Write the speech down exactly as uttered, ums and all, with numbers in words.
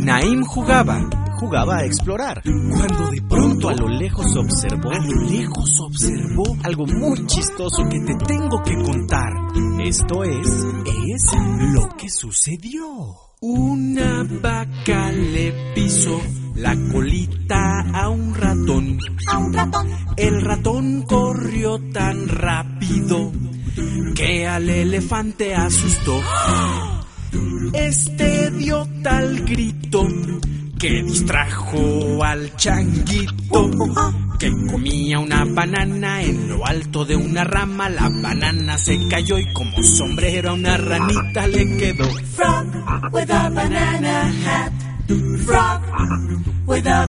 Naim jugaba, jugaba a explorar, cuando de pronto a lo lejos observó, a lo lejos observó algo muy chistoso que te tengo que contar. Esto es, es lo que sucedió. Una vaca le pisó la colita a un ratón. A un ratón. El ratón corrió tan rápido que al elefante asustó. Este dio tal grito que distrajo al changuito, que comía una banana en lo alto de una rama. La banana se cayó y como sombrero a una ranita le quedó. Frog with a banana hat. Frog with a